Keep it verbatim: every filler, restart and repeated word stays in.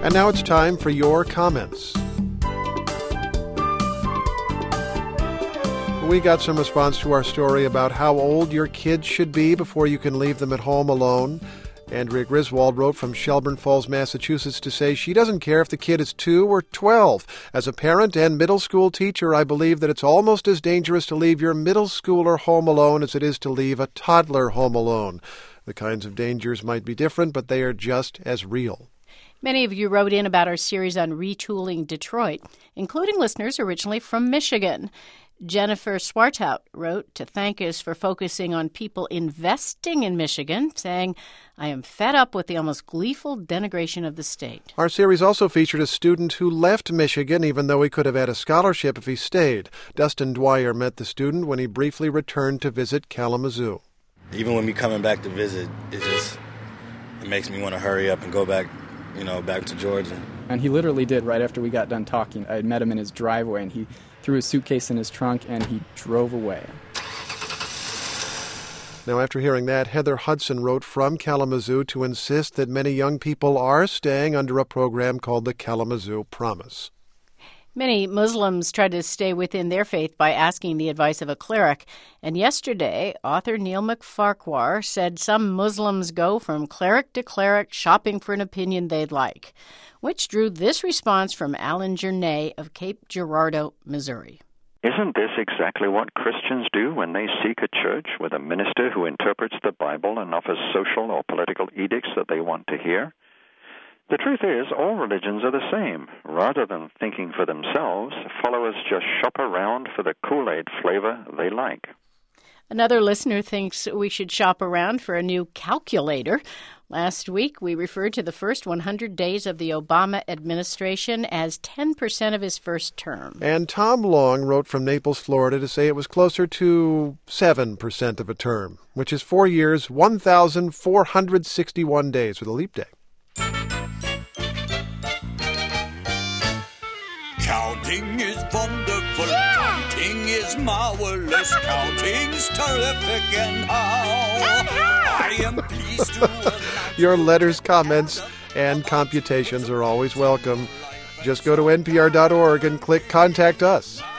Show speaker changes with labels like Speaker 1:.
Speaker 1: And now it's time for your comments. We got some response to our story about how old your kids should be before you can leave them at home alone. Andrea Griswold wrote from Shelburne Falls, Massachusetts, to say she doesn't care if the kid is two or twelve. As a parent and middle school teacher, I believe that it's almost as dangerous to leave your middle schooler home alone as it is to leave a toddler home alone. The kinds of dangers might be different, but they are just as real.
Speaker 2: Many of you wrote in about our series on retooling Detroit, including listeners originally from Michigan. Jennifer Swartout wrote to thank us for focusing on people investing in Michigan, saying, I am fed up with the almost gleeful denigration of the state.
Speaker 1: Our series also featured a student who left Michigan, even though he could have had a scholarship if he stayed. Dustin Dwyer met the student when he briefly returned to visit Kalamazoo.
Speaker 3: Even when me coming back to visit, it just it makes me want to hurry up and go back, you know, back to Georgia.
Speaker 4: And he literally did right after we got done talking. I met him in his driveway, and he threw his suitcase in his trunk, and he drove away.
Speaker 1: Now, after hearing that, Heather Hudson wrote from Kalamazoo to insist that many young people are staying under a program called the Kalamazoo Promise.
Speaker 2: Many Muslims try to stay within their faith by asking the advice of a cleric. And yesterday, author Neil McFarquhar said some Muslims go from cleric to cleric shopping for an opinion they'd like, which drew this response from Alan Journay of Cape Girardeau, Missouri.
Speaker 5: Isn't this exactly what Christians do when they seek a church with a minister who interprets the Bible and offers social or political edicts that they want to hear? The truth is, all religions are the same. Rather than thinking for themselves, followers just shop around for the Kool-Aid flavor they like.
Speaker 2: Another listener thinks we should shop around for a new calculator. Last week, we referred to the first one hundred days of the Obama administration as ten percent of his first term.
Speaker 1: And Tom Long wrote from Naples, Florida, to say it was closer to seven percent of a term, which is four years, one thousand four hundred sixty-one days with a leap day.
Speaker 6: Counting is wonderful, yeah! Counting is marvelous, counting's terrific, and how, and how I am pleased to...
Speaker 1: Your letters, comments, and computations are always welcome. Just go to N P R dot org and click Contact Us.